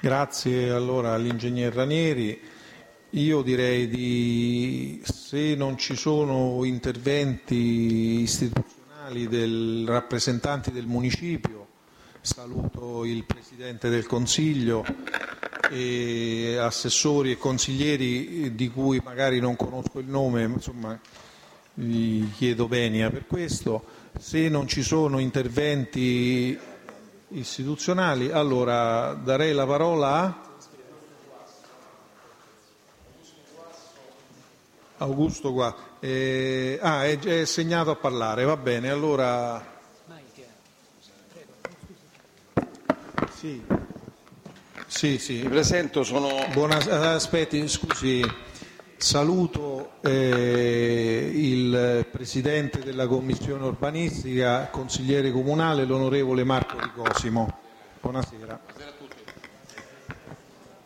Grazie allora all'ingegner Ranieri. Io direi se non ci sono interventi istituzionali del rappresentanti del municipio, saluto il Presidente del Consiglio e assessori e consiglieri di cui magari non conosco il nome, insomma vi chiedo venia per questo. Se non ci sono interventi istituzionali, allora darei la parola a Augusto qua. È segnato a parlare, va bene, allora sì. Mi presento, Aspetti, scusi, saluto il Presidente della Commissione Urbanistica, consigliere comunale, l'onorevole Marco Di Cosimo. Buonasera.